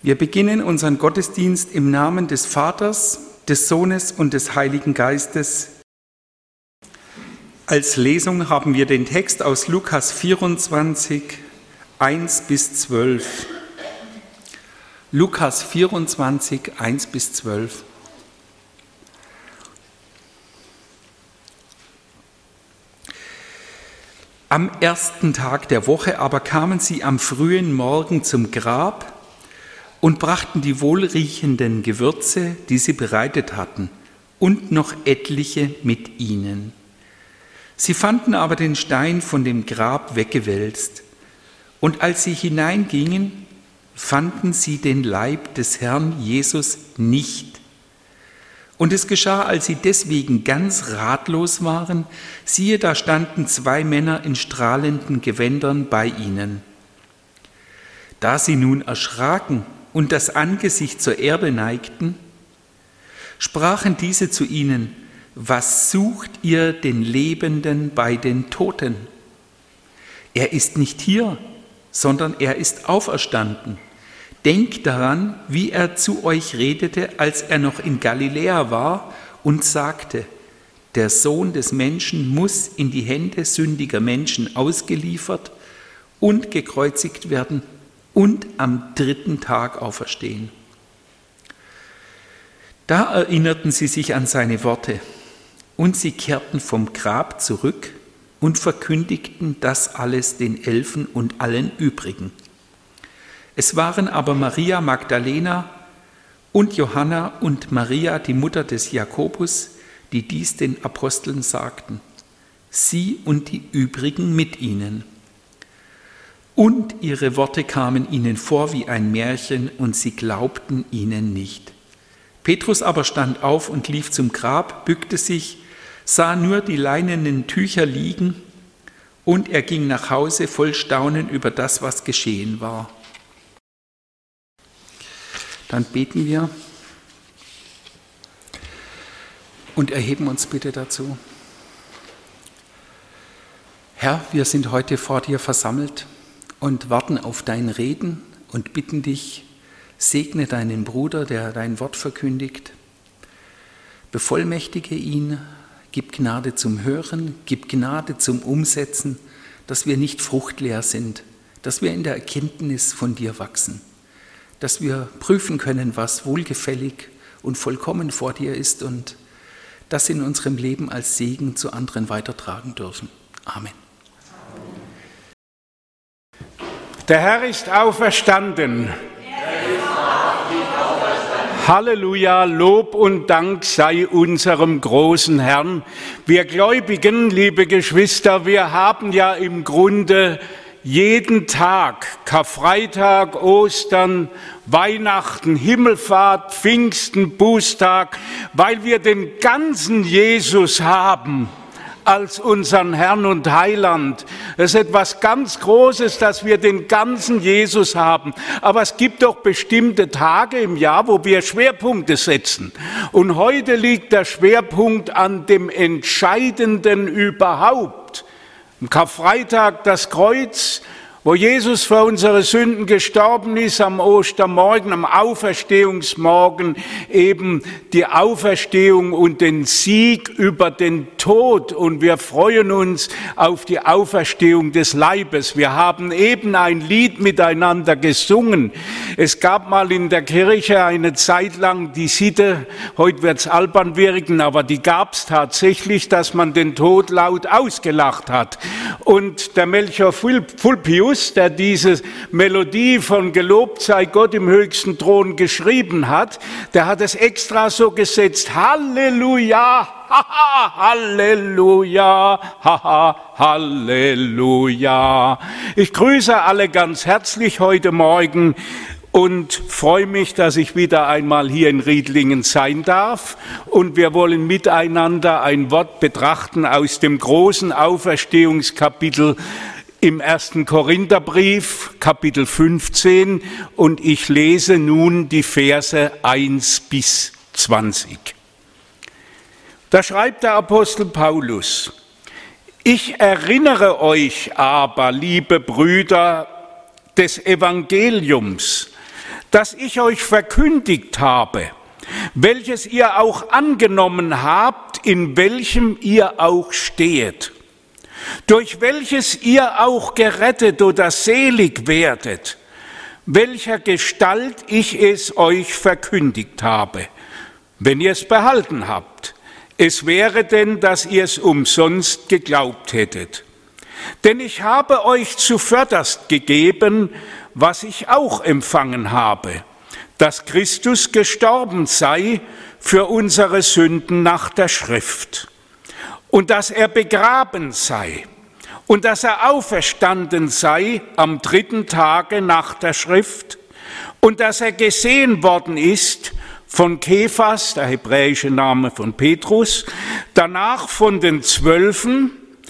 Wir beginnen unseren Gottesdienst im Namen des Vaters, des Sohnes und des Heiligen Geistes. Als Lesung haben wir den Text aus Lukas 24, 1 bis 12. Lukas 24, 1 bis 12. Am ersten Tag der Woche aber kamen sie am frühen Morgen zum Grab und brachten die wohlriechenden Gewürze, die sie bereitet hatten, und noch etliche mit ihnen. Sie fanden aber den Stein von dem Grab weggewälzt. Und als sie hineingingen, fanden sie den Leib des Herrn Jesus nicht. Und es geschah, als sie deswegen ganz ratlos waren, siehe, da standen 2 Männer in strahlenden Gewändern bei ihnen. Da sie nun erschraken und das Angesicht zur Erde neigten, sprachen diese zu ihnen: Was sucht ihr den Lebenden bei den Toten? Er ist nicht hier, sondern er ist auferstanden. Denkt daran, wie er zu euch redete, als er noch in Galiläa war und sagte: Der Sohn des Menschen muss in die Hände sündiger Menschen ausgeliefert und gekreuzigt werden und am 3. Tag auferstehen. Da erinnerten sie sich an seine Worte, und sie kehrten vom Grab zurück und verkündigten das alles den 11 und allen übrigen. Es waren aber Maria Magdalena und Johanna und Maria, die Mutter des Jakobus, die dies den Aposteln sagten, sie und die übrigen mit ihnen. Und ihre Worte kamen ihnen vor wie ein Märchen, und sie glaubten ihnen nicht. Petrus aber stand auf und lief zum Grab, bückte sich, sah nur die leinenen Tücher liegen, und er ging nach Hause voll Staunen über das, was geschehen war. Dann beten wir und erheben uns bitte dazu. Herr, wir sind heute vor dir versammelt und warten auf dein Reden und bitten dich, segne deinen Bruder, der dein Wort verkündigt, bevollmächtige ihn, gib Gnade zum Hören, gib Gnade zum Umsetzen, dass wir nicht fruchtleer sind, dass wir in der Erkenntnis von dir wachsen, dass wir prüfen können, was wohlgefällig und vollkommen vor dir ist und das in unserem Leben als Segen zu anderen weitertragen dürfen. Amen. Der Herr ist auferstanden. Halleluja, Lob und Dank sei unserem großen Herrn. Wir Gläubigen, liebe Geschwister, wir haben ja im Grunde jeden Tag, Karfreitag, Ostern, Weihnachten, Himmelfahrt, Pfingsten, Bußtag, weil wir den ganzen Jesus haben als unseren Herrn und Heiland. Es ist etwas ganz Großes, dass wir den ganzen Jesus haben. Aber es gibt doch bestimmte Tage im Jahr, wo wir Schwerpunkte setzen. Und heute liegt der Schwerpunkt an dem Entscheidenden überhaupt. Am Karfreitag das Kreuz, wo Jesus für unsere Sünden gestorben ist, am Ostermorgen, am Auferstehungsmorgen, eben die Auferstehung und den Sieg über den Tod. Und wir freuen uns auf die Auferstehung des Leibes. Wir haben eben ein Lied miteinander gesungen. Es gab mal in der Kirche eine Zeit lang die Sitte, heute wird's albern wirken, aber die gab's tatsächlich, dass man den Tod laut ausgelacht hat. Und der Melchior Fulpius, der diese Melodie von Gelobt sei Gott im höchsten Thron geschrieben hat, der hat es extra so gesetzt: Halleluja, haha, Halleluja, haha, Halleluja. Ich grüße alle ganz herzlich heute Morgen und freue mich, dass ich wieder einmal hier in Riedlingen sein darf. Und wir wollen miteinander ein Wort betrachten aus dem großen Auferstehungskapitel im 1. Korintherbrief, Kapitel 15, und ich lese nun die Verse 1 bis 20. Da schreibt der Apostel Paulus: Ich erinnere euch aber, liebe Brüder, des Evangeliums, das ich euch verkündigt habe, welches ihr auch angenommen habt, in welchem ihr auch stehet, durch welches ihr auch gerettet oder selig werdet, welcher Gestalt ich es euch verkündigt habe, wenn ihr es behalten habt. Es wäre denn, dass ihr es umsonst geglaubt hättet. Denn ich habe euch zuvörderst gegeben, was ich auch empfangen habe, dass Christus gestorben sei für unsere Sünden nach der Schrift, und dass er begraben sei, und dass er auferstanden sei am 3. Tage nach der Schrift, und dass er gesehen worden ist von Kephas, der hebräische Name von Petrus, danach von den 12,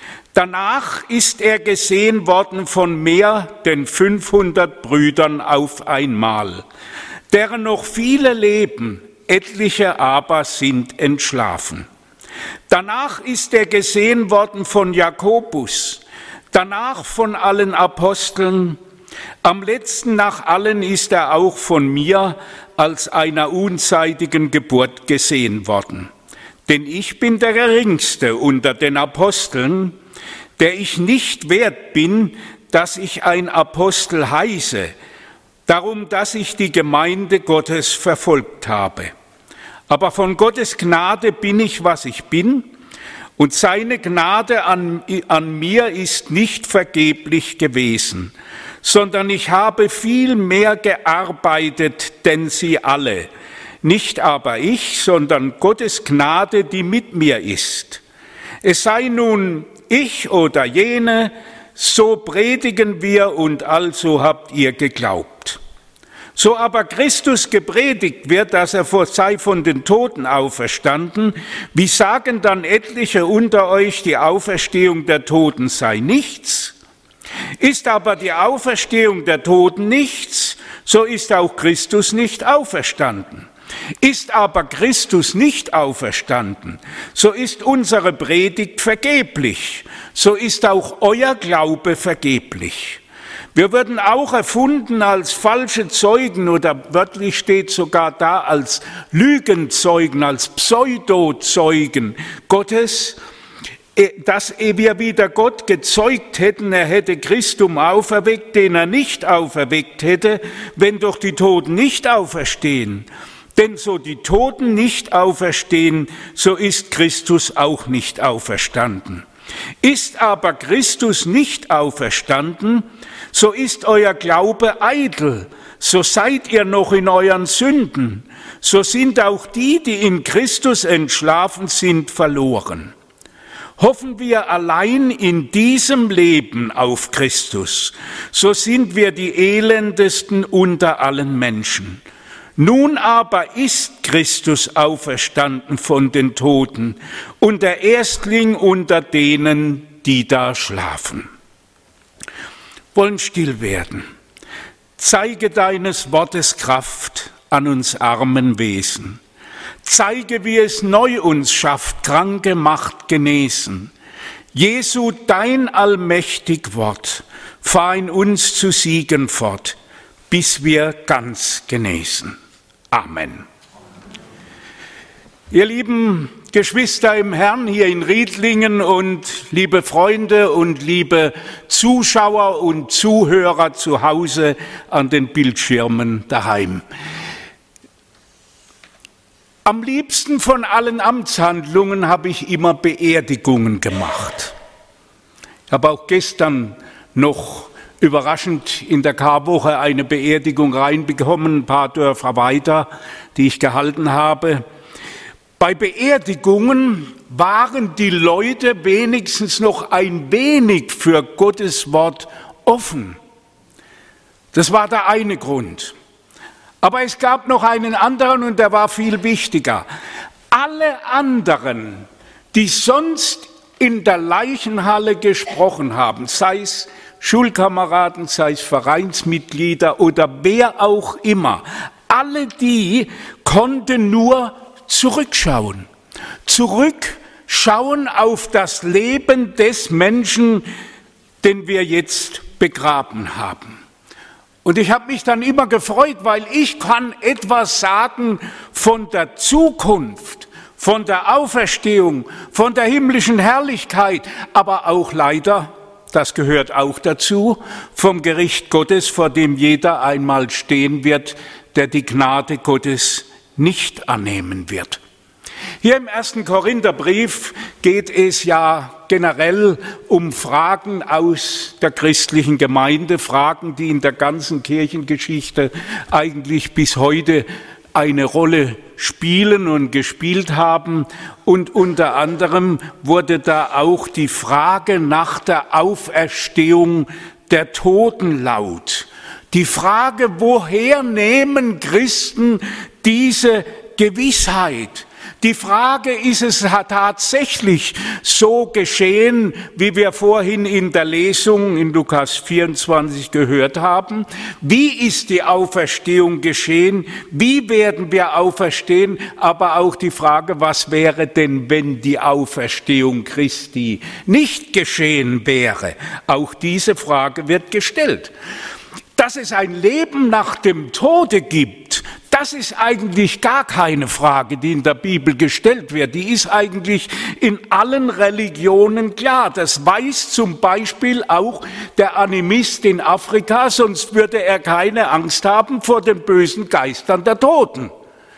danach ist er gesehen worden von mehr denn 500 Brüdern auf einmal, deren noch viele leben, etliche aber sind entschlafen. Danach ist er gesehen worden von Jakobus, danach von allen Aposteln, am letzten nach allen ist er auch von mir als einer unzeitigen Geburt gesehen worden. Denn ich bin der Geringste unter den Aposteln, der ich nicht wert bin, dass ich ein Apostel heiße, darum, dass ich die Gemeinde Gottes verfolgt habe. Aber von Gottes Gnade bin ich, was ich bin, und seine Gnade an mir ist nicht vergeblich gewesen, sondern ich habe viel mehr gearbeitet, denn sie alle. Nicht aber ich, sondern Gottes Gnade, die mit mir ist. Es sei nun ich oder jene, so predigen wir und also habt ihr geglaubt. So aber Christus gepredigt wird, dass er sei von den Toten auferstanden, wie sagen dann etliche unter euch, die Auferstehung der Toten sei nichts? Ist aber die Auferstehung der Toten nichts, so ist auch Christus nicht auferstanden. Ist aber Christus nicht auferstanden, so ist unsere Predigt vergeblich, so ist auch euer Glaube vergeblich. Wir würden auch erfunden als falsche Zeugen oder wörtlich steht sogar da als Lügenzeugen, als Pseudozeugen Gottes, dass wir wieder Gott gezeugt hätten, er hätte Christum auferweckt, den er nicht auferweckt hätte, wenn doch die Toten nicht auferstehen. Denn so die Toten nicht auferstehen, so ist Christus auch nicht auferstanden. Ist aber Christus nicht auferstanden, so ist euer Glaube eitel, so seid ihr noch in euren Sünden, so sind auch die, die in Christus entschlafen sind, verloren. Hoffen wir allein in diesem Leben auf Christus, so sind wir die elendesten unter allen Menschen. Nun aber ist Christus auferstanden von den Toten und der Erstling unter denen, die da schlafen. Wollen still werden. Zeige deines Wortes Kraft an uns armen Wesen. Zeige, wie es neu uns schafft, Kranke macht genesen. Jesu, dein allmächtig Wort, fahr in uns zu Siegen fort, bis wir ganz genesen. Amen. Ihr lieben Geschwister im Herrn hier in Riedlingen und liebe Freunde und liebe Zuschauer und Zuhörer zu Hause an den Bildschirmen daheim. Am liebsten von allen Amtshandlungen habe ich immer Beerdigungen gemacht. Ich habe auch gestern noch überraschend in der Karwoche eine Beerdigung reinbekommen, ein paar Dörfer weiter, die ich gehalten habe. Bei Beerdigungen waren die Leute wenigstens noch ein wenig für Gottes Wort offen. Das war der eine Grund. Aber es gab noch einen anderen und der war viel wichtiger. Alle anderen, die sonst in der Leichenhalle gesprochen haben, sei es Schulkameraden, sei es Vereinsmitglieder oder wer auch immer, alle die konnten nur zurückschauen. Zurückschauen auf das Leben des Menschen, den wir jetzt begraben haben. Und ich habe mich dann immer gefreut, weil ich kann etwas sagen von der Zukunft, von der Auferstehung, von der himmlischen Herrlichkeit, aber auch leider, das gehört auch dazu, vom Gericht Gottes, vor dem jeder einmal stehen wird, der die Gnade Gottes nicht annehmen wird. Hier im 1. Korintherbrief geht es ja generell um Fragen aus der christlichen Gemeinde, Fragen, die in der ganzen Kirchengeschichte eigentlich bis heute eine Rolle spielen und gespielt haben. Und unter anderem wurde da auch die Frage nach der Auferstehung der Toten laut. Die Frage, woher nehmen Christen diese Gewissheit? Die Frage, ist es tatsächlich so geschehen, wie wir vorhin in der Lesung in Lukas 24 gehört haben? Wie ist die Auferstehung geschehen? Wie werden wir auferstehen? Aber auch die Frage, was wäre denn, wenn die Auferstehung Christi nicht geschehen wäre? Auch diese Frage wird gestellt. Dass es ein Leben nach dem Tode gibt, das ist eigentlich gar keine Frage, die in der Bibel gestellt wird. Die ist eigentlich in allen Religionen klar. Das weiß zum Beispiel auch der Animist in Afrika, sonst würde er keine Angst haben vor den bösen Geistern der Toten.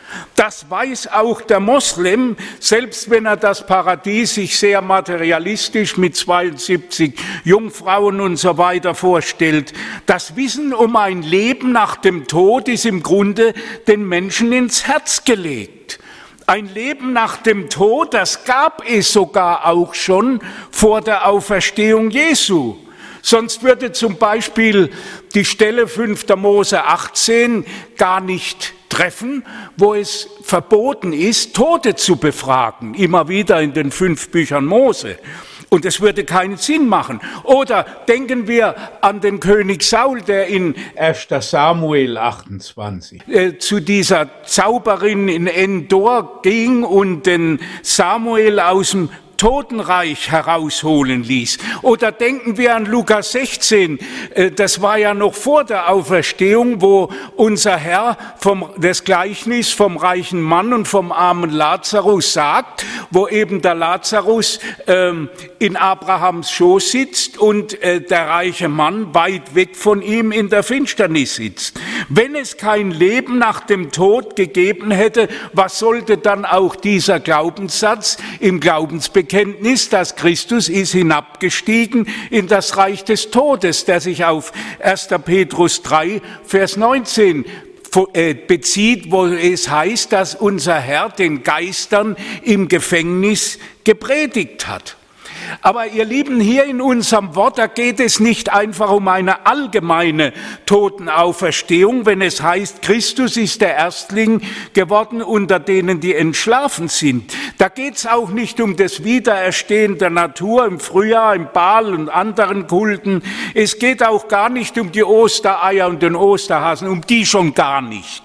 Das weiß auch der Moslem, selbst wenn er das Paradies sich sehr materialistisch mit 72 Jungfrauen und so weiter vorstellt. Das Wissen um ein Leben nach dem Tod ist im Grunde den Menschen ins Herz gelegt. Ein Leben nach dem Tod, das gab es sogar auch schon vor der Auferstehung Jesu. Sonst würde zum Beispiel die Stelle 5. Mose 18 gar nicht treffen, wo es verboten ist, Tote zu befragen, immer wieder in den 5 Büchern Mose. Und es würde keinen Sinn machen. Oder denken wir an den König Saul, der in 1. Samuel 28 zu dieser Zauberin in Endor ging und den Samuel aus dem Totenreich herausholen ließ. Oder denken wir an Lukas 16, das war ja noch vor der Auferstehung, wo unser Herr das Gleichnis vom reichen Mann und vom armen Lazarus sagt, wo eben der Lazarus in Abrahams Schoß sitzt und der reiche Mann weit weg von ihm in der Finsternis sitzt. Wenn es kein Leben nach dem Tod gegeben hätte, was sollte dann auch dieser Glaubenssatz im Glaubensbekenntnis, dass Christus ist hinabgestiegen in das Reich des Todes, der sich auf 1. Petrus 3, Vers 19 bezieht, wo es heißt, dass unser Herr den Geistern im Gefängnis gepredigt hat. Aber ihr Lieben, hier in unserem Wort, da geht es nicht einfach um eine allgemeine Totenauferstehung, wenn es heißt, Christus ist der Erstling geworden unter denen, die entschlafen sind. Da geht es auch nicht um das Wiedererstehen der Natur im Frühjahr, im Baal und anderen Kulten. Es geht auch gar nicht um die Ostereier und den Osterhasen, um die schon gar nicht,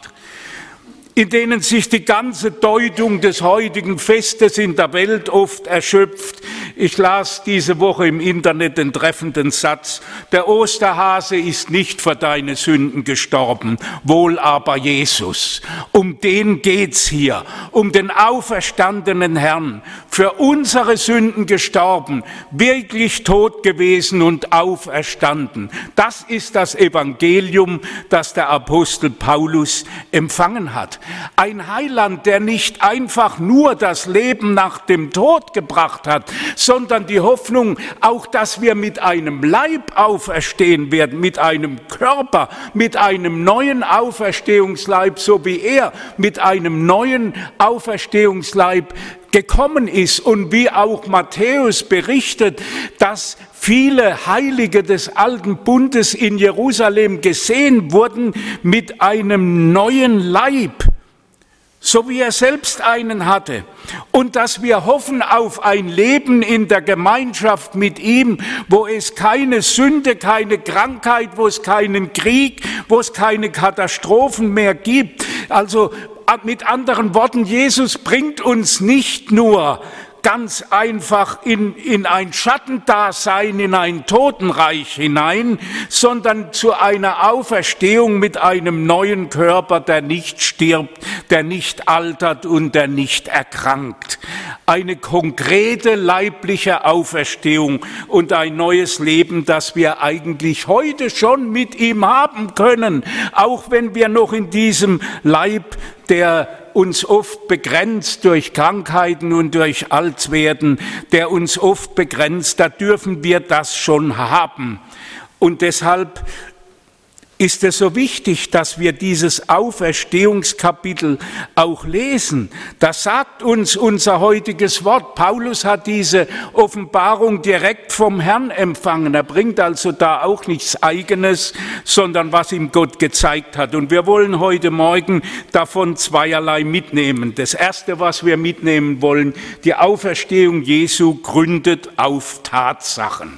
in denen sich die ganze Deutung des heutigen Festes in der Welt oft erschöpft. Ich las diese Woche im Internet den treffenden Satz: Der Osterhase ist nicht für deine Sünden gestorben, wohl aber Jesus. Um den geht's hier, um den auferstandenen Herrn, für unsere Sünden gestorben, wirklich tot gewesen und auferstanden. Das ist das Evangelium, das der Apostel Paulus empfangen hat. Ein Heiland, der nicht einfach nur das Leben nach dem Tod gebracht hat, sondern die Hoffnung auch, dass wir mit einem Leib auferstehen werden, mit einem Körper, mit einem neuen Auferstehungsleib, so wie er mit einem neuen Auferstehungsleib gekommen ist und wie auch Matthäus berichtet, dass viele Heilige des alten Bundes in Jerusalem gesehen wurden mit einem neuen Leib, so wie er selbst einen hatte, und dass wir hoffen auf ein Leben in der Gemeinschaft mit ihm, wo es keine Sünde, keine Krankheit, wo es keinen Krieg, wo es keine Katastrophen mehr gibt. Also mit anderen Worten, Jesus bringt uns nicht nur ganz einfach in ein Schattendasein, in ein Totenreich hinein, sondern zu einer Auferstehung mit einem neuen Körper, der nicht stirbt, der nicht altert und der nicht erkrankt. Eine konkrete leibliche Auferstehung und ein neues Leben, das wir eigentlich heute schon mit ihm haben können, auch wenn wir noch in diesem Leib, der uns oft begrenzt durch Krankheiten und durch Altwerden, der uns oft begrenzt, da dürfen wir das schon haben. Und deshalb ist es so wichtig, dass wir dieses Auferstehungskapitel auch lesen. Das sagt uns unser heutiges Wort. Paulus hat diese Offenbarung direkt vom Herrn empfangen. Er bringt also da auch nichts Eigenes, sondern was ihm Gott gezeigt hat. Und wir wollen heute Morgen davon zweierlei mitnehmen. Das Erste, was wir mitnehmen wollen, die Auferstehung Jesu gründet auf Tatsachen.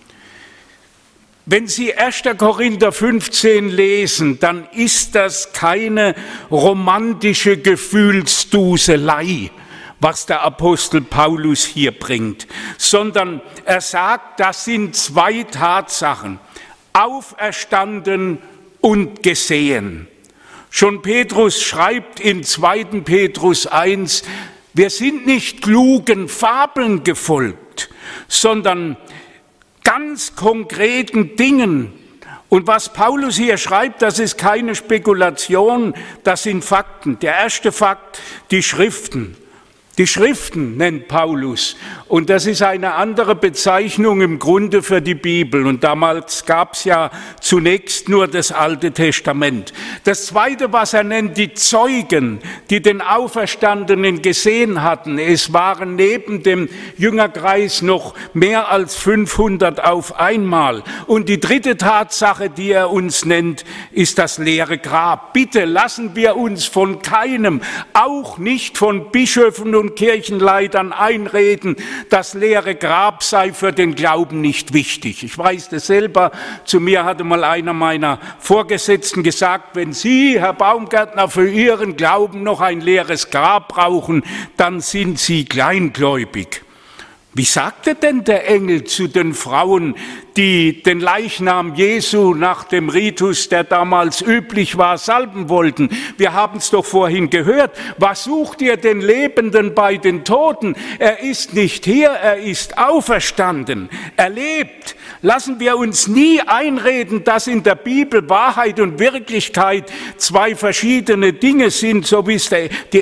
Wenn Sie 1. Korinther 15 lesen, dann ist das keine romantische Gefühlsduselei, was der Apostel Paulus hier bringt, sondern er sagt, das sind zwei Tatsachen, auferstanden und gesehen. Schon Petrus schreibt in 2. Petrus 1, wir sind nicht klugen Fabeln gefolgt, sondern ganz konkreten Dingen. Und was Paulus hier schreibt, das ist keine Spekulation, das sind Fakten. Der erste Fakt, die Schriften. Die Schriften nennt Paulus, und das ist eine andere Bezeichnung im Grunde für die Bibel. Und damals gab es ja zunächst nur das Alte Testament. Das Zweite, was er nennt, die Zeugen, die den Auferstandenen gesehen hatten. Es waren neben dem Jüngerkreis noch mehr als 500 auf einmal. Und die dritte Tatsache, die er uns nennt, ist das leere Grab. Bitte lassen wir uns von keinem, auch nicht von Bischöfen und Kirchenleitern einreden, das leere Grab sei für den Glauben nicht wichtig. Ich weiß das selber, zu mir hatte mal einer meiner Vorgesetzten gesagt, wenn Sie, Herr Baumgärtner, für Ihren Glauben noch ein leeres Grab brauchen, dann sind Sie kleingläubig. Wie sagte denn der Engel zu den Frauen, die den Leichnam Jesu nach dem Ritus, der damals üblich war, salben wollten? Wir haben es doch vorhin gehört. Was sucht ihr den Lebenden bei den Toten? Er ist nicht hier, er ist auferstanden. Er lebt. Lassen wir uns nie einreden, dass in der Bibel Wahrheit und Wirklichkeit zwei verschiedene Dinge sind, so wie es die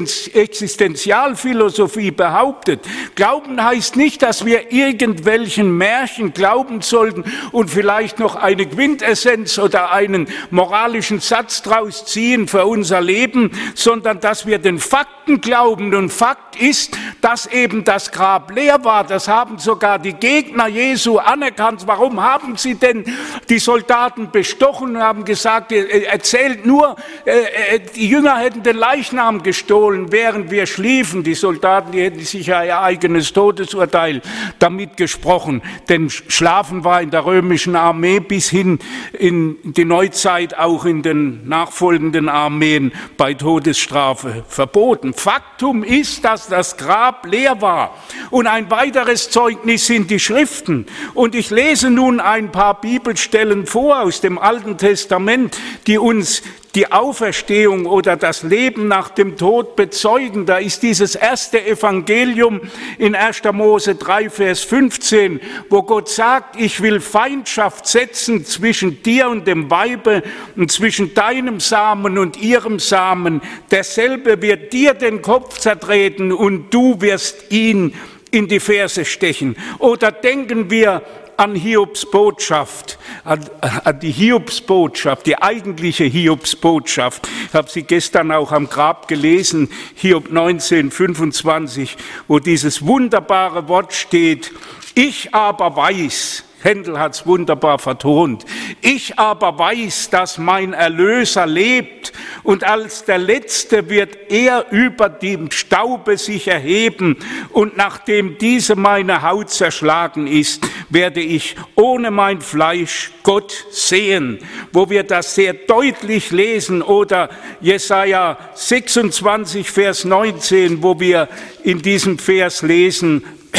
Existenzialphilosophie behauptet. Glauben heißt nicht, dass wir irgendwelchen Märchen glauben sollten und vielleicht noch eine Quintessenz oder einen moralischen Satz draus ziehen für unser Leben, sondern dass wir den Fakten glauben. Und Fakt ist, dass eben das Grab leer war. Das haben sogar die Gegner Jesu anerkannt. Warum haben sie denn die Soldaten bestochen und haben gesagt, erzählt nur, die Jünger hätten den Leichnam gestohlen, während wir schliefen. Die Soldaten, die hätten sich ja ihr eigenes Todesurteil damit gesprochen. Denn Schlafen war in der römischen Armee bis hin in die Neuzeit auch in den nachfolgenden Armeen bei Todesstrafe verboten. Faktum ist, dass das Grab leer war. Und ein weiteres Zeugnis sind die Schriften. Und ich lese nun ein paar Bibelstellen vor aus dem Alten Testament, die uns die Auferstehung oder das Leben nach dem Tod bezeugen. Da ist dieses erste Evangelium in 1. Mose 3, Vers 15, wo Gott sagt, ich will Feindschaft setzen zwischen dir und dem Weibe und zwischen deinem Samen und ihrem Samen. Derselbe wird dir den Kopf zertreten und du wirst ihn in die Ferse stechen. Oder denken wir an Hiobs Botschaft, an die Hiobsbotschaft, die eigentliche Hiobsbotschaft. Ich habe sie gestern auch am Grab gelesen, Hiob 19, 25, wo dieses wunderbare Wort steht, ich aber weiß, Händel hat es wunderbar vertont. Ich aber weiß, dass mein Erlöser lebt, und als der Letzte wird er über dem Staube sich erheben, und nachdem diese meine Haut zerschlagen ist, werde ich ohne mein Fleisch Gott sehen. Wo wir das sehr deutlich lesen, oder Jesaja 26, Vers 19, wo wir in diesem Vers lesen,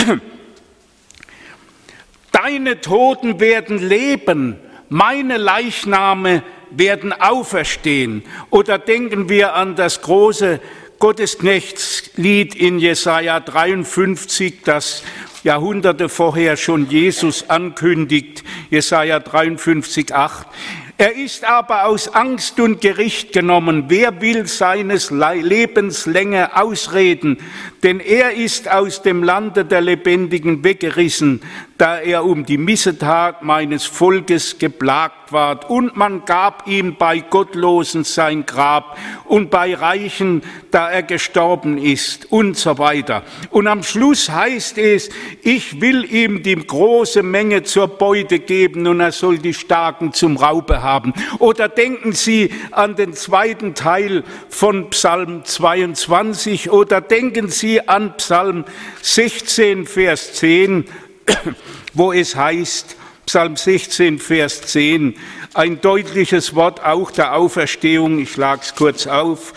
deine Toten werden leben, meine Leichname werden auferstehen. Oder denken wir an das große Gottesknechtslied in Jesaja 53, das Jahrhunderte vorher schon Jesus ankündigt, Jesaja 53, 8. Er ist aber aus Angst und Gericht genommen. Wer will seines Lebens Länge ausreden? Denn er ist aus dem Lande der Lebendigen weggerissen, da er um die Missetat meines Volkes geplagt ward. Und man gab ihm bei Gottlosen sein Grab und bei Reichen, da er gestorben ist und so weiter. Und am Schluss heißt es, ich will ihm die große Menge zur Beute geben und er soll die Starken zum Raube haben. Oder denken Sie an den zweiten Teil von Psalm 22 oder denken Sie an Psalm 16, Vers 10, wo es heißt, Psalm 16, Vers 10, ein deutliches Wort auch der Auferstehung, ich schlage es kurz auf,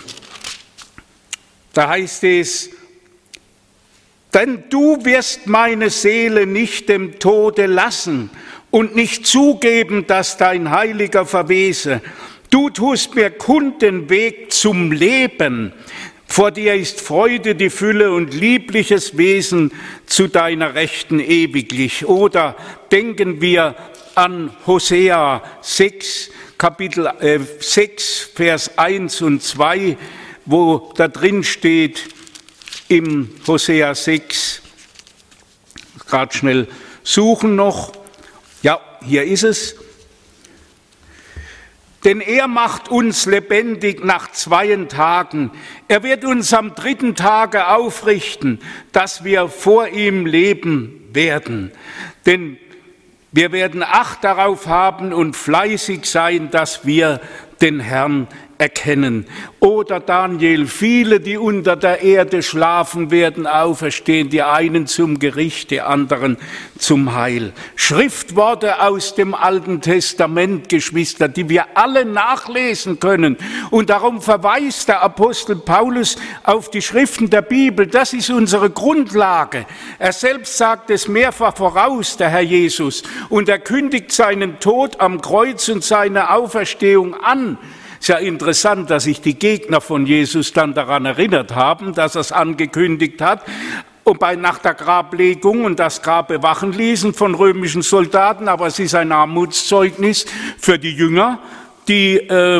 da heißt es, denn du wirst meine Seele nicht dem Tode lassen und nicht zugeben, dass dein Heiliger verwese. Du tust mir kund den Weg zum Leben. Vor dir ist Freude, die Fülle und liebliches Wesen zu deiner Rechten ewiglich. Oder denken wir an Hosea 6, Kapitel 6, Vers 1 und 2, wo da drin steht, im Hosea 6, gerade schnell suchen noch, ja, hier ist es. Denn er macht uns lebendig nach 2 Tagen. Er wird uns am 3. Tage aufrichten, dass wir vor ihm leben werden. Denn wir werden Acht darauf haben und fleißig sein, dass wir den Herrn erkennen. Oder Daniel, viele, die unter der Erde schlafen, werden auferstehen, die einen zum Gericht, die anderen zum Heil. Schriftworte aus dem Alten Testament, Geschwister, die wir alle nachlesen können. Und darum verweist der Apostel Paulus auf die Schriften der Bibel. Das ist unsere Grundlage. Er selbst sagt es mehrfach voraus, der Herr Jesus. Und er kündigt seinen Tod am Kreuz und seine Auferstehung an. Es ist ja interessant, dass sich die Gegner von Jesus dann daran erinnert haben, dass er es angekündigt hat. Und nach der Grablegung und das Grab bewachen ließen von römischen Soldaten. Aber es ist ein Armutszeugnis für die Jünger, die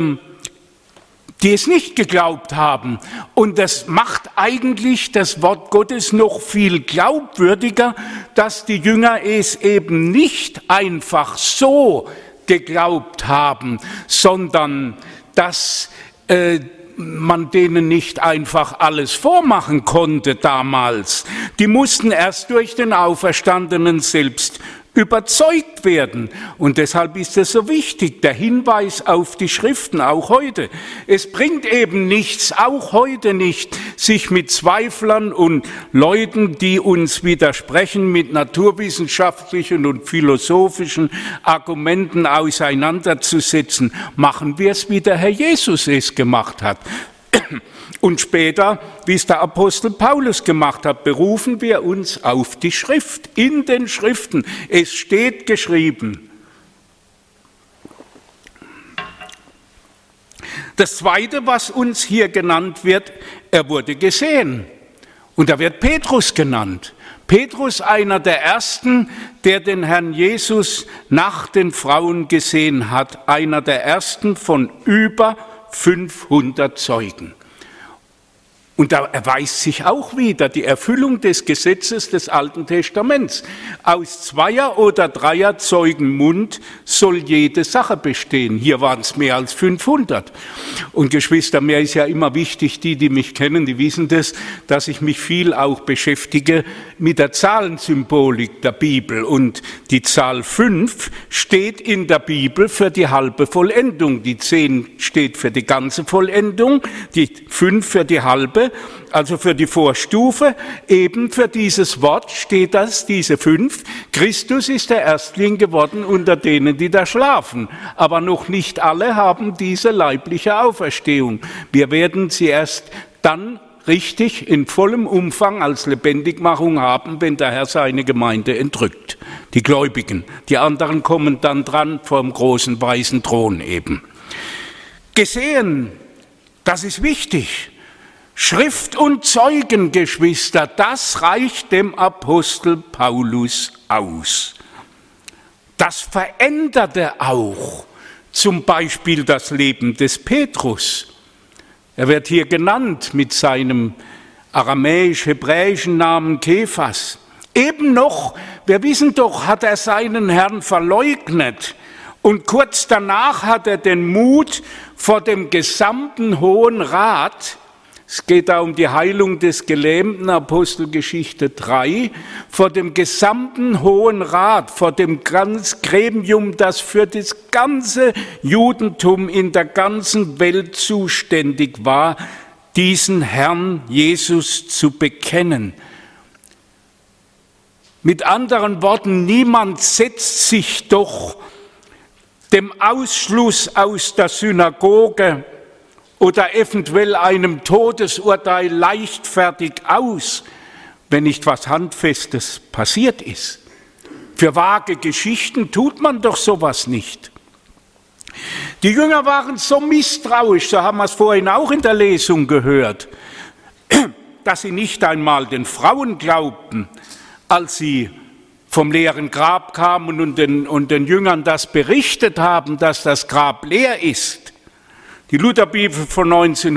es nicht geglaubt haben. Und das macht eigentlich das Wort Gottes noch viel glaubwürdiger, dass die Jünger es eben nicht einfach so geglaubt haben, sondern dass man denen nicht einfach alles vormachen konnte damals. Die mussten erst durch den Auferstandenen selbst überzeugt werden. Und deshalb ist es so wichtig, der Hinweis auf die Schriften, auch heute. Es bringt eben nichts, auch heute nicht, sich mit Zweiflern und Leuten, die uns widersprechen, mit naturwissenschaftlichen und philosophischen Argumenten auseinanderzusetzen. Machen wir es, wie der Herr Jesus es gemacht hat. Und später, wie es der Apostel Paulus gemacht hat, berufen wir uns auf die Schrift, in den Schriften. Es steht geschrieben. Das Zweite, was uns hier genannt wird, er wurde gesehen. Und da wird Petrus genannt. Petrus, einer der Ersten, der den Herrn Jesus nach den Frauen gesehen hat. Einer der Ersten von über 500 Zeugen. Und da erweist sich auch wieder die Erfüllung des Gesetzes des Alten Testaments. Aus 2 oder 3 Zeugen Mund soll jede Sache bestehen. Hier waren es mehr als 500. Und Geschwister, mir ist ja immer wichtig, die mich kennen, die wissen das, dass ich mich viel auch beschäftige mit der Zahlensymbolik der Bibel. Und die Zahl 5 steht in der Bibel für die halbe Vollendung. Die 10 steht für die ganze Vollendung, die 5 für die halbe. Also für die Vorstufe, eben für dieses Wort steht diese 5. Christus ist der Erstling geworden unter denen, die da schlafen. Aber noch nicht alle haben diese leibliche Auferstehung. Wir werden sie erst dann richtig in vollem Umfang als Lebendigmachung haben, wenn der Herr seine Gemeinde entrückt. Die Gläubigen. Die anderen kommen dann dran vom großen weißen Thron eben. Gesehen, das ist wichtig. Schrift und Zeugen, Geschwister, das reicht dem Apostel Paulus aus. Das veränderte auch zum Beispiel das Leben des Petrus. Er wird hier genannt mit seinem aramäisch-hebräischen Namen Kephas. Eben noch, wir wissen doch, hat er seinen Herrn verleugnet. Und kurz danach hat er den Mut vor dem gesamten Hohen Rat. Es geht da um die Heilung des Gelähmten, Apostelgeschichte 3, vor dem gesamten Hohen Rat, vor dem ganzen Gremium, das für das ganze Judentum in der ganzen Welt zuständig war, diesen Herrn Jesus zu bekennen. Mit anderen Worten, niemand setzt sich doch dem Ausschluss aus der Synagoge oder eventuell einem Todesurteil leichtfertig aus, wenn nicht was Handfestes passiert ist. Für vage Geschichten tut man doch sowas nicht. Die Jünger waren so misstrauisch, so haben wir es vorhin auch in der Lesung gehört, dass sie nicht einmal den Frauen glaubten, als sie vom leeren Grab kamen und den Jüngern das berichtet haben, dass das Grab leer ist. Die Lutherbibel von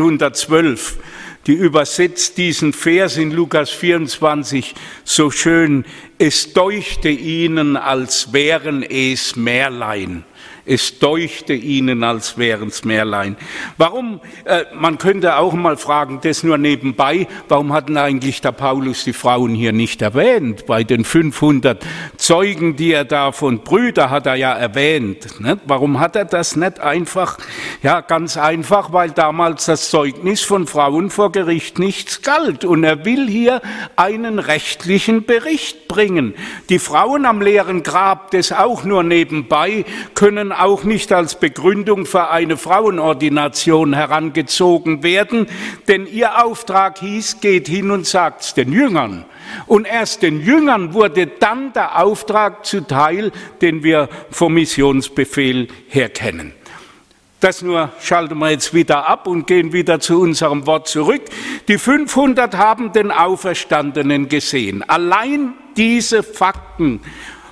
1912, die übersetzt diesen Vers in Lukas 24 so schön: Es deuchte ihnen, als wären es Märlein. Es deuchte ihnen, als wären es Märlein. Warum, man könnte auch mal fragen, das nur nebenbei, warum hat denn eigentlich der Paulus die Frauen hier nicht erwähnt? Bei den 500 Zeugen, die er da von Brüder hat er ja erwähnt. Nicht? Warum hat er das nicht einfach? Ja, ganz einfach, weil damals das Zeugnis von Frauen vor Gericht nichts galt. Und er will hier einen rechtlichen Bericht bringen. Die Frauen am leeren Grab, das auch nur nebenbei, können auch nicht als Begründung für eine Frauenordination herangezogen werden, denn ihr Auftrag hieß, geht hin und sagt's den Jüngern. Und erst den Jüngern wurde dann der Auftrag zuteil, den wir vom Missionsbefehl her kennen. Das nur schalten wir jetzt wieder ab und gehen wieder zu unserem Wort zurück. Die 500 haben den Auferstandenen gesehen. Allein diese Fakten,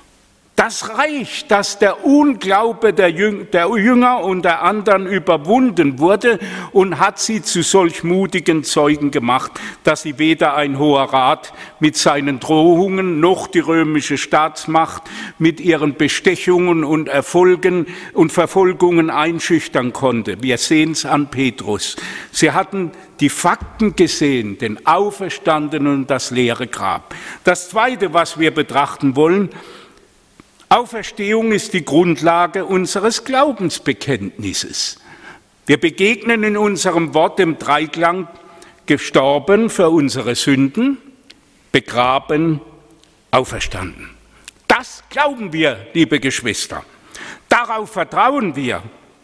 das reicht, dass der Unglaube der Jünger und der anderen überwunden wurde und hat sie zu solch mutigen Zeugen gemacht, dass sie weder ein Hoher Rat mit seinen Drohungen noch die römische Staatsmacht mit ihren Bestechungen und Erfolgen und Verfolgungen einschüchtern konnte. Wir sehen es an Petrus. Sie hatten die Fakten gesehen, den Auferstandenen und das leere Grab. Das Zweite, was wir betrachten wollen: Auferstehung ist die Grundlage unseres Glaubensbekenntnisses. Wir begegnen in unserem Wort dem Dreiklang: gestorben für unsere Sünden, begraben, auferstanden. Das glauben wir, liebe Geschwister. Darauf vertrauen wir.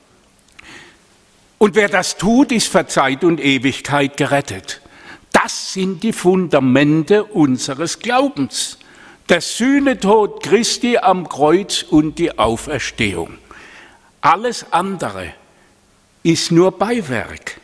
Und wer das tut, ist für Zeit und Ewigkeit gerettet. Das sind die Fundamente unseres Glaubens. Der Sühnetod Christi am Kreuz und die Auferstehung. Alles andere ist nur Beiwerk.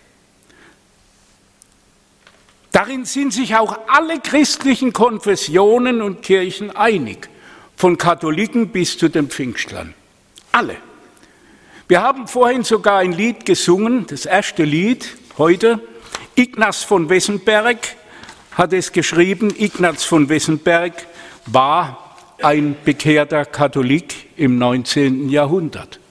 Darin sind sich auch alle christlichen Konfessionen und Kirchen einig, von Katholiken bis zu den Pfingstlern. Alle. Wir haben vorhin sogar ein Lied gesungen, das erste Lied heute: Ignaz von Wessenberg hat es geschrieben. Ignaz von Wessenberg war ein bekehrter Katholik im 19. Jahrhundert.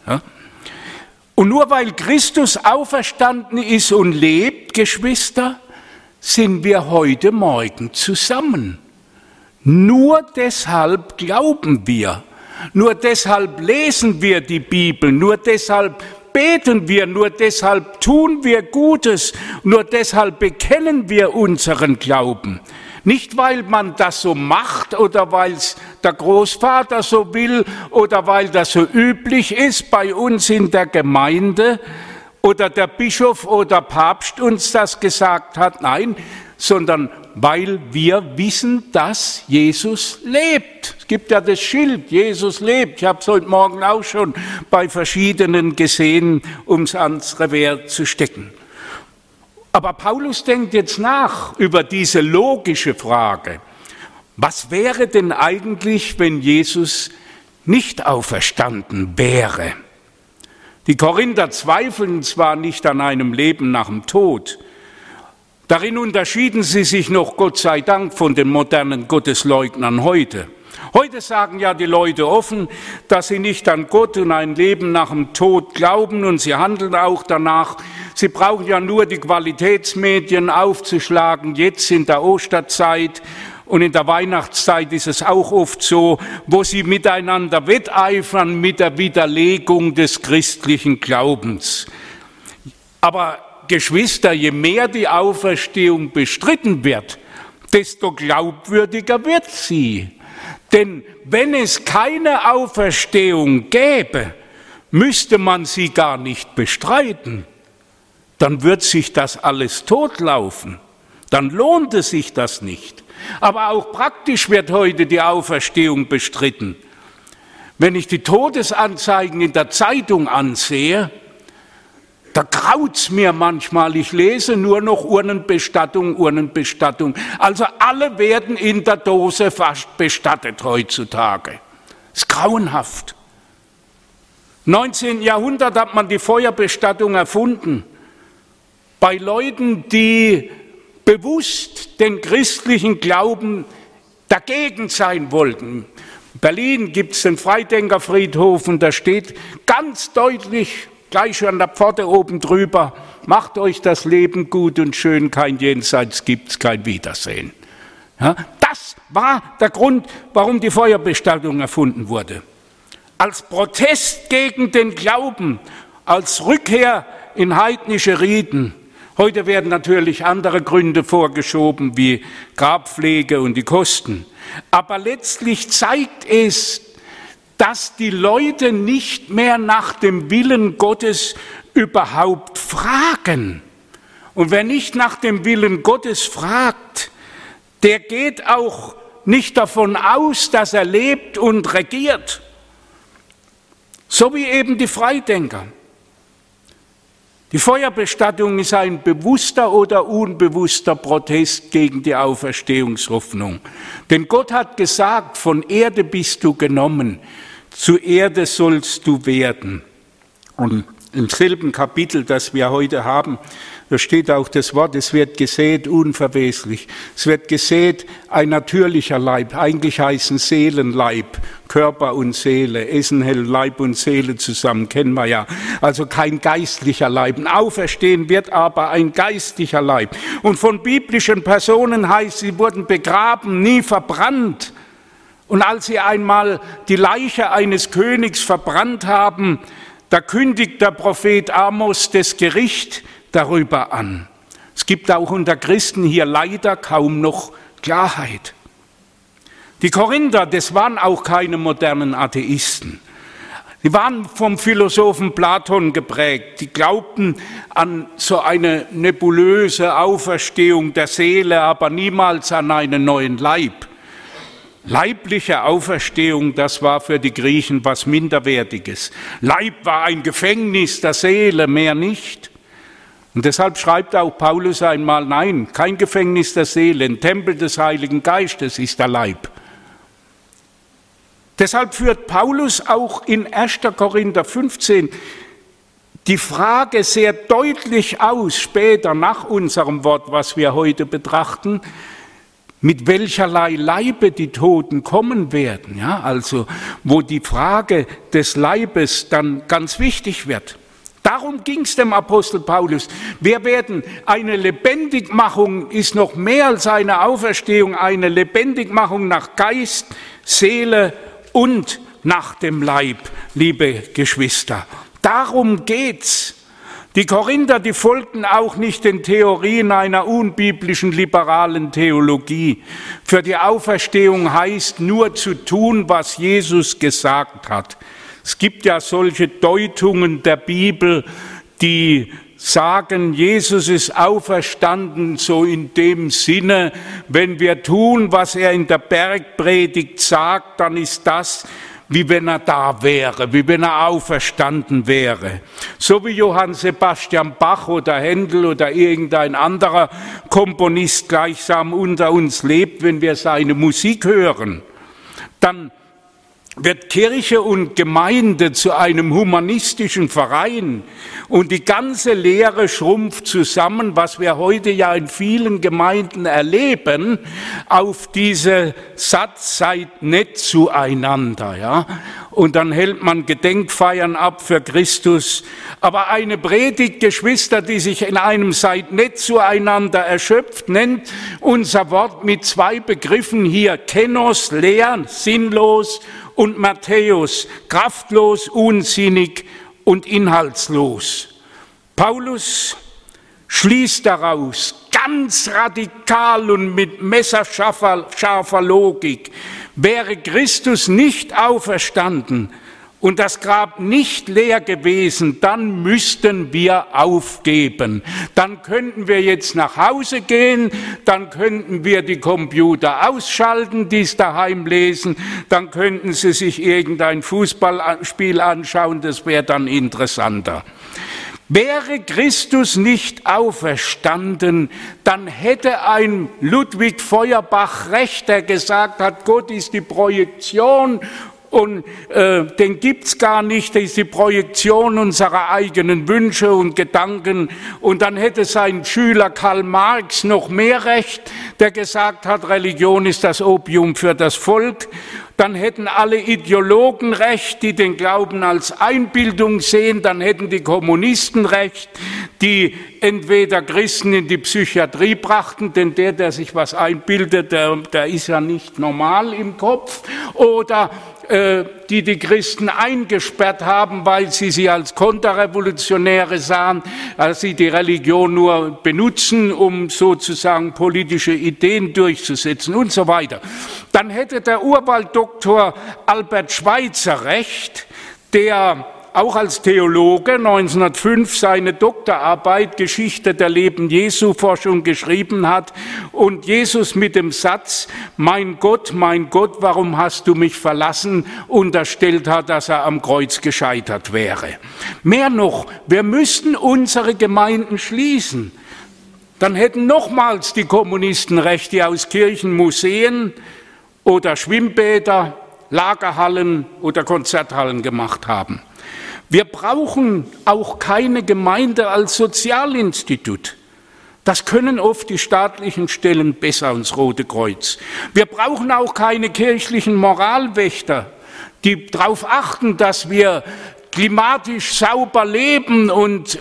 Und nur weil Christus auferstanden ist und lebt, Geschwister, sind wir heute Morgen zusammen. Nur deshalb glauben wir, nur deshalb lesen wir die Bibel, nur deshalb beten wir, nur deshalb tun wir Gutes, nur deshalb bekennen wir unseren Glauben. Nicht, weil man das so macht oder weil es der Großvater so will oder weil das so üblich ist bei uns in der Gemeinde oder der Bischof oder Papst uns das gesagt hat, nein, sondern weil wir wissen, dass Jesus lebt. Es gibt ja das Schild, Jesus lebt. Ich habe es heute Morgen auch schon bei verschiedenen gesehen, um es ans Revers zu stecken. Aber Paulus denkt jetzt nach über diese logische Frage. Was wäre denn eigentlich, wenn Jesus nicht auferstanden wäre? Die Korinther zweifeln zwar nicht an einem Leben nach dem Tod. Darin unterschieden sie sich noch, Gott sei Dank, von den modernen Gottesleugnern heute. Heute sagen ja die Leute offen, dass sie nicht an Gott und ein Leben nach dem Tod glauben und sie handeln auch danach. Sie brauchen ja nur die Qualitätsmedien aufzuschlagen, jetzt in der Osterzeit und in der Weihnachtszeit ist es auch oft so, wo sie miteinander wetteifern mit der Widerlegung des christlichen Glaubens. Aber Geschwister, je mehr die Auferstehung bestritten wird, desto glaubwürdiger wird sie. Denn wenn es keine Auferstehung gäbe, müsste man sie gar nicht bestreiten. Dann wird sich das alles totlaufen. Dann lohnte sich das nicht. Aber auch praktisch wird heute die Auferstehung bestritten. Wenn ich die Todesanzeigen in der Zeitung ansehe, da graut's mir manchmal, ich lese nur noch Urnenbestattung, Urnenbestattung. Also alle werden in der Dose fast bestattet heutzutage. Das ist grauenhaft. Im 19. Jahrhundert hat man die Feuerbestattung erfunden. Bei Leuten, die bewusst den christlichen Glauben dagegen sein wollten. In Berlin gibt es den Freidenkerfriedhof und da steht ganz deutlich, gleich an der Pforte oben drüber, macht euch das Leben gut und schön, kein Jenseits gibt's, kein Wiedersehen. Ja, das war der Grund, warum die Feuerbestattung erfunden wurde. Als Protest gegen den Glauben, als Rückkehr in heidnische Riten. Heute werden natürlich andere Gründe vorgeschoben, wie Grabpflege und die Kosten. Aber letztlich zeigt es, dass die Leute nicht mehr nach dem Willen Gottes überhaupt fragen. Und wer nicht nach dem Willen Gottes fragt, der geht auch nicht davon aus, dass er lebt und regiert. So wie eben die Freidenker. Die Feuerbestattung ist ein bewusster oder unbewusster Protest gegen die Auferstehungshoffnung. Denn Gott hat gesagt, von Erde bist du genommen, zu Erde sollst du werden. Und im selben Kapitel, das wir heute haben, da steht auch das Wort, es wird gesät unverweslich. Es wird gesät ein natürlicher Leib, eigentlich heißen Seelenleib, Körper und Seele. Essen hält Leib und Seele zusammen, kennen wir ja. Also kein geistlicher Leib. Ein Auferstehen wird aber ein geistlicher Leib. Und von biblischen Personen heißt, sie wurden begraben, nie verbrannt. Und als sie einmal die Leiche eines Königs verbrannt haben, da kündigt der Prophet Amos das Gericht darüber an. Es gibt auch unter Christen hier leider kaum noch Klarheit. Die Korinther, das waren auch keine modernen Atheisten. Sie waren vom Philosophen Platon geprägt. Die glaubten an so eine nebulöse Auferstehung der Seele, aber niemals an einen neuen Leib. Leibliche Auferstehung, das war für die Griechen was Minderwertiges. Leib war ein Gefängnis der Seele, mehr nicht. Und deshalb schreibt auch Paulus einmal, nein, kein Gefängnis der Seele, ein Tempel des Heiligen Geistes ist der Leib. Deshalb führt Paulus auch in 1. Korinther 15 die Frage sehr deutlich aus, später nach unserem Wort, was wir heute betrachten, mit welcherlei Leibe die Toten kommen werden. Ja, also wo die Frage des Leibes dann ganz wichtig wird. Darum ging es dem Apostel Paulus. Wir werden eine Lebendigmachung, ist noch mehr als eine Auferstehung, eine Lebendigmachung nach Geist, Seele und nach dem Leib, liebe Geschwister. Darum geht's. Die Korinther, die folgten auch nicht den Theorien einer unbiblischen liberalen Theologie. Für die Auferstehung heißt nur zu tun, was Jesus gesagt hat. Es gibt ja solche Deutungen der Bibel, die sagen, Jesus ist auferstanden, so in dem Sinne, wenn wir tun, was er in der Bergpredigt sagt, dann ist das, wie wenn er da wäre, wie wenn er auferstanden wäre. So wie Johann Sebastian Bach oder Händel oder irgendein anderer Komponist gleichsam unter uns lebt, wenn wir seine Musik hören, dann wird Kirche und Gemeinde zu einem humanistischen Verein und die ganze Lehre schrumpft zusammen, was wir heute ja in vielen Gemeinden erleben, auf diese Satz, seid nett zueinander, ja. Und dann hält man Gedenkfeiern ab für Christus. Aber eine Predigt, Geschwister, die sich in einem seid nett zueinander erschöpft, nennt unser Wort mit zwei Begriffen hier, Kenos, leer, sinnlos, und Matthäus, kraftlos, unsinnig und inhaltslos. Paulus schließt daraus ganz radikal und mit messerscharfer Logik, wäre Christus nicht auferstanden und das Grab nicht leer gewesen, dann müssten wir aufgeben. Dann könnten wir jetzt nach Hause gehen, dann könnten wir die Computer ausschalten, die es daheim lesen, dann könnten sie sich irgendein Fußballspiel anschauen, das wäre dann interessanter. Wäre Christus nicht auferstanden, dann hätte ein Ludwig Feuerbach recht, der gesagt hat, Gott ist die Projektion und den gibt's gar nicht, das ist die Projektion unserer eigenen Wünsche und Gedanken. Und dann hätte sein Schüler Karl Marx noch mehr recht, der gesagt hat, Religion ist das Opium für das Volk. Dann hätten alle Ideologen recht, die den Glauben als Einbildung sehen, dann hätten die Kommunisten recht, die entweder Christen in die Psychiatrie brachten, denn der sich was einbildet, der ist ja nicht normal im Kopf, oder die Christen eingesperrt haben, weil sie als Konterrevolutionäre sahen, als sie die Religion nur benutzen, um sozusagen politische Ideen durchzusetzen und so weiter. Dann hätte der Urwalddoktor Albert Schweitzer recht, der auch als Theologe 1905 seine Doktorarbeit Geschichte der Leben Jesu Forschung geschrieben hat und Jesus mit dem Satz, mein Gott, warum hast du mich verlassen, unterstellt hat, dass er am Kreuz gescheitert wäre. Mehr noch, wir müssten unsere Gemeinden schließen. Dann hätten nochmals die Kommunisten recht, die aus Kirchen Museen oder Schwimmbäder, Lagerhallen oder Konzerthallen gemacht haben. Wir brauchen auch keine Gemeinde als Sozialinstitut. Das können oft die staatlichen Stellen besser, ins Rote Kreuz. Wir brauchen auch keine kirchlichen Moralwächter, die darauf achten, dass wir klimatisch sauber leben und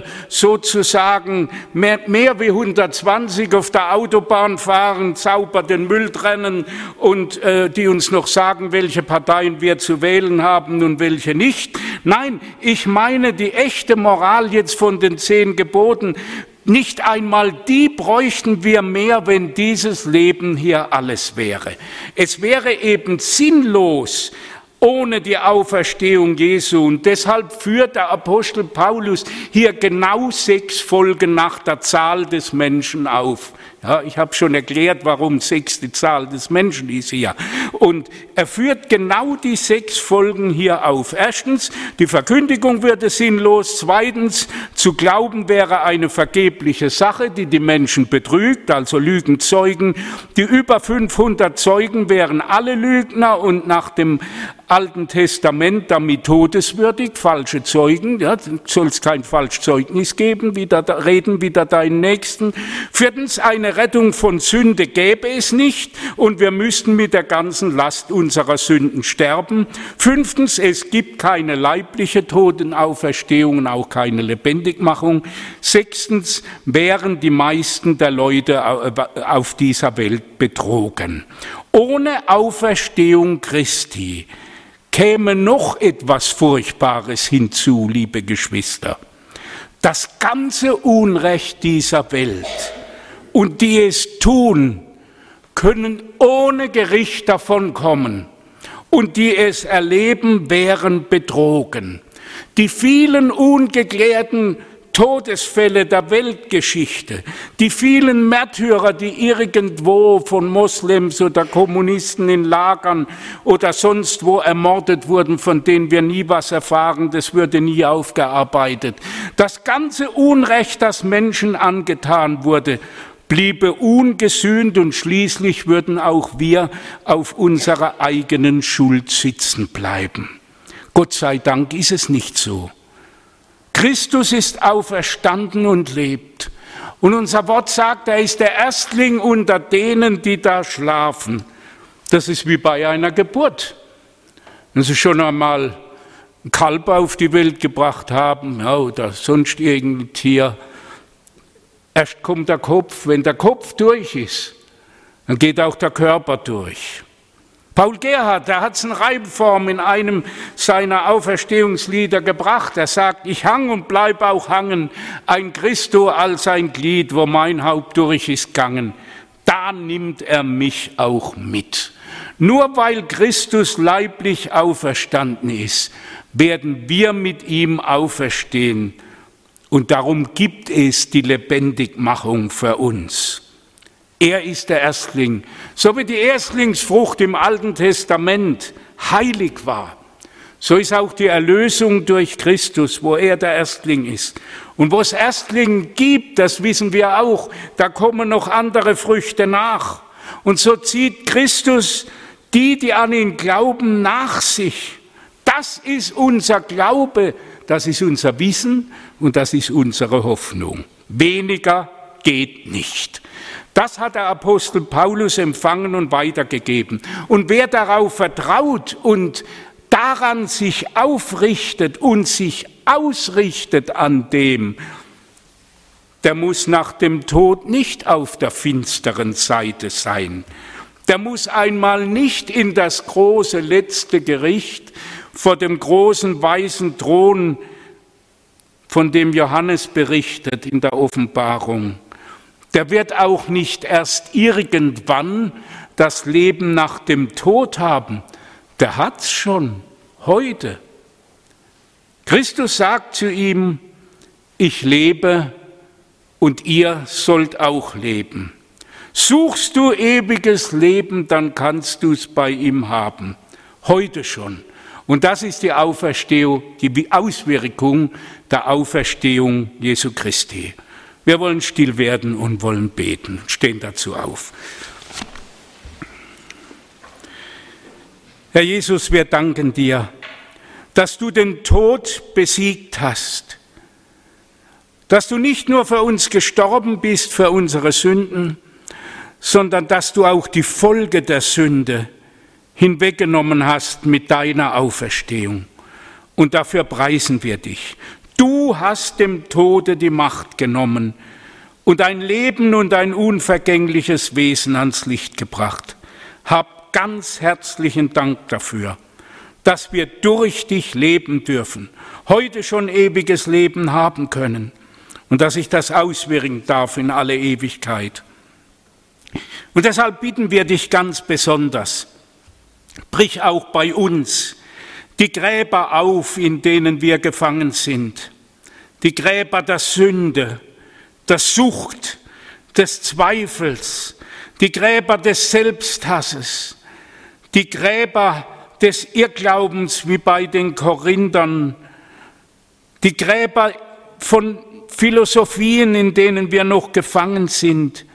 sozusagen mehr wie 120 auf der Autobahn fahren, sauber den Müll trennen und die uns noch sagen, welche Parteien wir zu wählen haben und welche nicht. Nein, ich meine die echte Moral jetzt von den 10 Geboten. Nicht einmal die bräuchten wir mehr, wenn dieses Leben hier alles wäre. Es wäre eben sinnlos ohne die Auferstehung Jesu. Und deshalb führt der Apostel Paulus hier genau 6 Folgen nach der Zahl des Menschen auf. Ja, ich habe schon erklärt, warum 6 die Zahl des Menschen ist hier. Und er führt genau die 6 Folgen hier auf. Erstens, die Verkündigung würde sinnlos. Zweitens, zu glauben wäre eine vergebliche Sache, die die Menschen betrügt, also Lügenzeugen. Die über 500 Zeugen wären alle Lügner und nach dem Alten Testament damit todeswürdig, falsche Zeugen, ja, soll es kein Falschzeugnis geben, reden wieder deinen Nächsten. 4. Eine Rettung von Sünde gäbe es nicht und wir müssten mit der ganzen Last unserer Sünden sterben. 5. Es gibt keine leibliche Totenauferstehung, auch keine Lebendigmachung. 6. Wären die meisten der Leute auf dieser Welt betrogen. Ohne Auferstehung Christi käme noch etwas Furchtbares hinzu, liebe Geschwister. Das ganze Unrecht dieser Welt und die es tun, können ohne Gericht davonkommen und die es erleben, wären betrogen. Die vielen ungeklärten Todesfälle der Weltgeschichte, die vielen Märtyrer, die irgendwo von Moslems oder Kommunisten in Lagern oder sonst wo ermordet wurden, von denen wir nie was erfahren, das würde nie aufgearbeitet. Das ganze Unrecht, das Menschen angetan wurde, bliebe ungesühnt und schließlich würden auch wir auf unserer eigenen Schuld sitzen bleiben. Gott sei Dank ist es nicht so. Christus ist auferstanden und lebt. Und unser Wort sagt, er ist der Erstling unter denen, die da schlafen. Das ist wie bei einer Geburt. Wenn Sie schon einmal ein Kalb auf die Welt gebracht haben, ja, oder sonst irgendein Tier, erst kommt der Kopf. Wenn der Kopf durch ist, dann geht auch der Körper durch. Paul Gerhard, der hat es in Reimform in einem seiner Auferstehungslieder gebracht. Er sagt, ich hang und bleib auch hangen, ein Christo als ein Glied, wo mein Haupt durch ist gangen. Da nimmt er mich auch mit. Nur weil Christus leiblich auferstanden ist, werden wir mit ihm auferstehen. Und darum gibt es die Lebendigmachung für uns. Er ist der Erstling. So wie die Erstlingsfrucht im Alten Testament heilig war, so ist auch die Erlösung durch Christus, wo er der Erstling ist. Und wo es Erstling gibt, das wissen wir auch, da kommen noch andere Früchte nach. Und so zieht Christus die an ihn glauben, nach sich. Das ist unser Glaube, das ist unser Wissen und das ist unsere Hoffnung. Weniger geht nicht. Das hat der Apostel Paulus empfangen und weitergegeben. Und wer darauf vertraut und daran sich aufrichtet und sich ausrichtet an dem, der muss nach dem Tod nicht auf der finsteren Seite sein. Der muss einmal nicht in das große letzte Gericht vor dem großen weißen Thron, von dem Johannes berichtet in der Offenbarung. Der wird auch nicht erst irgendwann das Leben nach dem Tod haben. Der hat's schon heute. Christus sagt zu ihm, ich lebe und ihr sollt auch leben. Suchst du ewiges Leben, dann kannst du es bei ihm haben. Heute schon. Und das ist die Auferstehung, die Auswirkung der Auferstehung Jesu Christi. Wir wollen still werden und wollen beten. Stehen dazu auf. Herr Jesus, wir danken dir, dass du den Tod besiegt hast, dass du nicht nur für uns gestorben bist, für unsere Sünden, sondern dass du auch die Folge der Sünde hinweggenommen hast mit deiner Auferstehung. Und dafür preisen wir dich. Du hast dem Tode die Macht genommen und ein Leben und ein unvergängliches Wesen ans Licht gebracht. Hab ganz herzlichen Dank dafür, dass wir durch dich leben dürfen, heute schon ewiges Leben haben können und dass ich das auswirken darf in alle Ewigkeit. Und deshalb bitten wir dich ganz besonders, brich auch bei uns die Gräber auf, in denen wir gefangen sind. Die Gräber der Sünde, der Sucht, des Zweifels, die Gräber des Selbsthasses, die Gräber des Irrglaubens wie bei den Korinthern, die Gräber von Philosophien, in denen wir noch gefangen sind,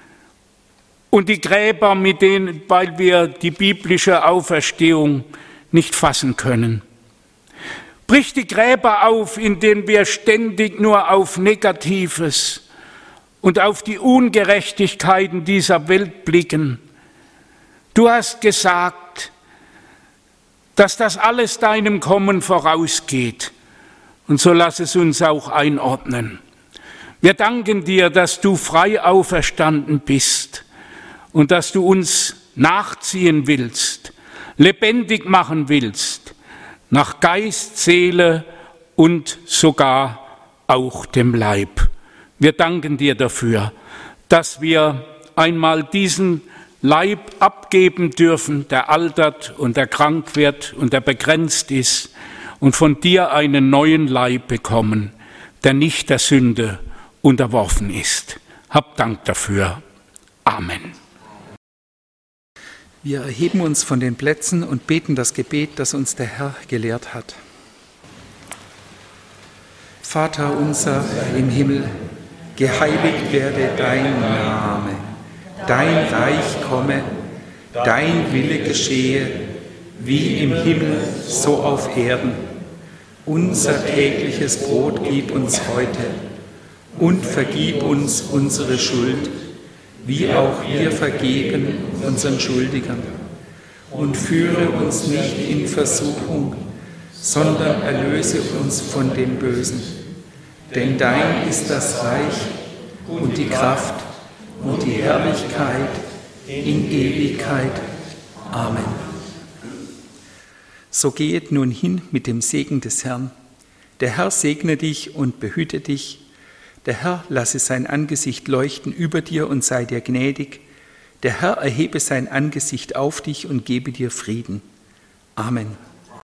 und die Gräber, mit denen, weil wir die biblische Auferstehung nicht fassen können. Brich die Gräber auf, in denen wir ständig nur auf Negatives und auf die Ungerechtigkeiten dieser Welt blicken. Du hast gesagt, dass das alles deinem Kommen vorausgeht. Und so lass es uns auch einordnen. Wir danken dir, dass du frei auferstanden bist und dass du uns nachziehen willst, lebendig machen willst, nach Geist, Seele und sogar auch dem Leib. Wir danken dir dafür, dass wir einmal diesen Leib abgeben dürfen, der altert und der krank wird und der begrenzt ist, und von dir einen neuen Leib bekommen, der nicht der Sünde unterworfen ist. Hab Dank dafür. Amen. Wir erheben uns von den Plätzen und beten das Gebet, das uns der Herr gelehrt hat. Vater unser im Himmel, geheiligt werde dein Name, dein Reich komme, dein Wille geschehe, wie im Himmel, so auf Erden. Unser tägliches Brot gib uns heute und vergib uns unsere Schuld, wie auch wir vergeben unseren Schuldigern. Und führe uns nicht in Versuchung, sondern erlöse uns von dem Bösen. Denn dein ist das Reich und die Kraft und die Herrlichkeit in Ewigkeit. Amen. So gehet nun hin mit dem Segen des Herrn. Der Herr segne dich und behüte dich. Der Herr lasse sein Angesicht leuchten über dir und sei dir gnädig. Der Herr erhebe sein Angesicht auf dich und gebe dir Frieden. Amen.